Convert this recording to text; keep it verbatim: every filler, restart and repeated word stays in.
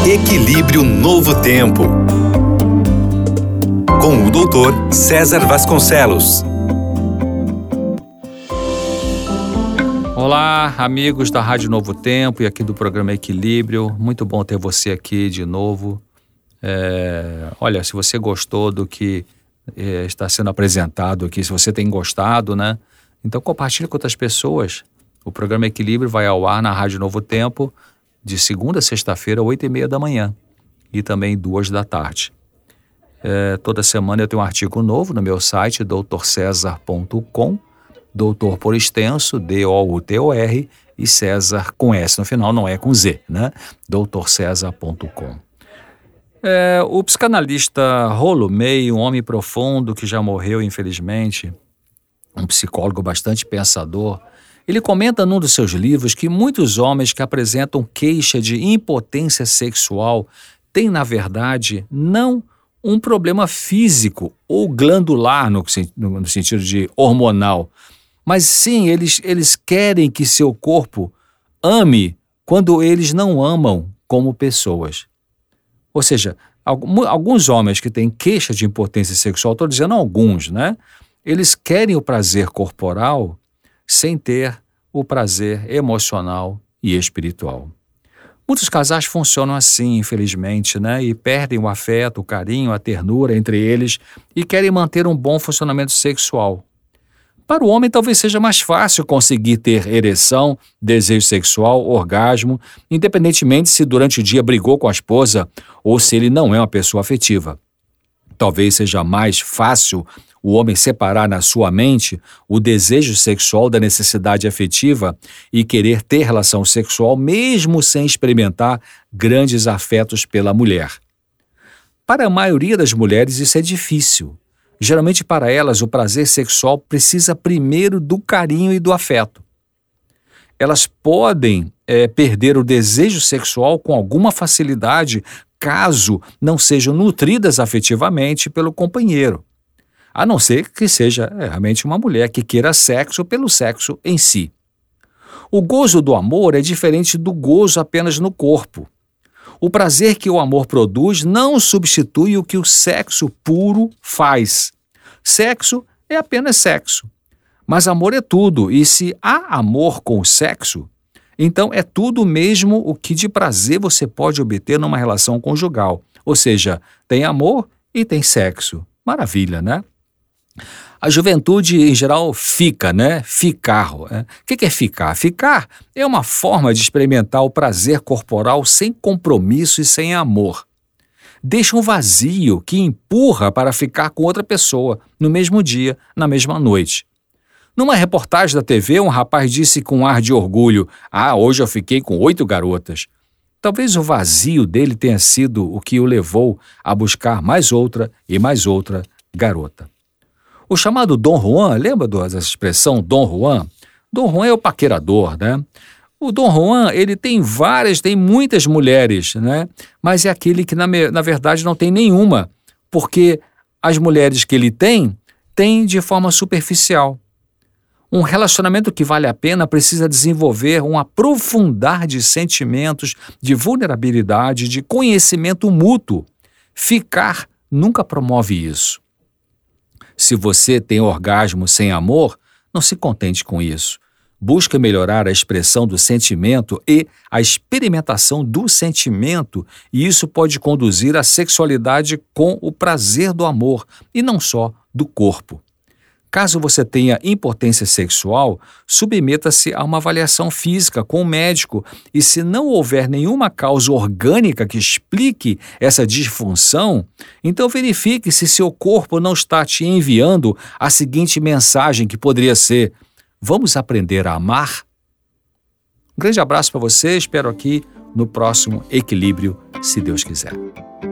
Equilíbrio Novo Tempo, com o doutor César Vasconcelos. Olá, amigos da Rádio Novo Tempo e aqui do programa Equilíbrio. Muito bom ter você aqui de novo. É, olha, se você gostou do que é, está sendo apresentado aqui, se você tem gostado, né? Então compartilhe com outras pessoas. O programa Equilíbrio vai ao ar na Rádio Novo Tempo de segunda a sexta-feira, oito e meia da manhã e também duas da tarde. É, toda semana eu tenho um artigo novo no meu site, doutor césar ponto com, doutor por extenso, D O U T O R, e César com S no final, não é com Z, né? doutor césar ponto com. É, o psicanalista Rollo May, um homem profundo que já morreu infelizmente, um psicólogo bastante pensador, ele comenta num dos seus livros que muitos homens que apresentam queixa de impotência sexual têm, na verdade, não um problema físico ou glandular no, no sentido de hormonal, mas sim, eles, eles querem que seu corpo ame quando eles não amam como pessoas. Ou seja, alguns homens que têm queixa de impotência sexual, estou dizendo alguns, né? Eles querem o prazer corporal sem ter o prazer emocional e espiritual. Muitos casais funcionam assim, infelizmente, né? E perdem o afeto, o carinho, a ternura entre eles e querem manter um bom funcionamento sexual. Para o homem, talvez seja mais fácil conseguir ter ereção, desejo sexual, orgasmo, independentemente se durante o dia brigou com a esposa ou se ele não é uma pessoa afetiva. Talvez seja mais fácil o homem separar na sua mente o desejo sexual da necessidade afetiva e querer ter relação sexual mesmo sem experimentar grandes afetos pela mulher. Para a maioria das mulheres isso é difícil. Geralmente para elas o prazer sexual precisa primeiro do carinho e do afeto. Elas podem é, perder o desejo sexual com alguma facilidade caso não sejam nutridas afetivamente pelo companheiro. A não ser que seja é, realmente uma mulher que queira sexo pelo sexo em si. O gozo do amor é diferente do gozo apenas no corpo. O prazer que o amor produz não substitui o que o sexo puro faz. Sexo é apenas sexo. Mas amor é tudo, e se há amor com o sexo, então é tudo mesmo o que de prazer você pode obter numa relação conjugal. Ou seja, tem amor e tem sexo. Maravilha, né? A juventude, em geral, fica, né? Ficar. Né? O que é ficar? Ficar é uma forma de experimentar o prazer corporal sem compromisso e sem amor. Deixa um vazio que empurra para ficar com outra pessoa no mesmo dia, na mesma noite. Numa reportagem da T V, um rapaz disse com um ar de orgulho: "Ah, hoje eu fiquei com oito garotas." Talvez o vazio dele tenha sido o que o levou a buscar mais outra e mais outra garota. O chamado Dom Juan, lembra dessa expressão Dom Juan? Dom Juan é o paquerador, né? O Dom Juan, ele tem várias, tem muitas mulheres, né? Mas é aquele que, na, na verdade, não tem nenhuma, porque as mulheres que ele tem, tem de forma superficial. Um relacionamento que vale a pena precisa desenvolver um aprofundar de sentimentos, de vulnerabilidade, de conhecimento mútuo. Ficar nunca promove isso. Se você tem orgasmo sem amor, não se contente com isso. Busque melhorar a expressão do sentimento e a experimentação do sentimento, e isso pode conduzir à sexualidade com o prazer do amor, e não só do corpo. Caso você tenha impotência sexual, submeta-se a uma avaliação física com o médico e, se não houver nenhuma causa orgânica que explique essa disfunção, então verifique se seu corpo não está te enviando a seguinte mensagem, que poderia ser: vamos aprender a amar? Um grande abraço para você, espero aqui no próximo Equilíbrio, se Deus quiser.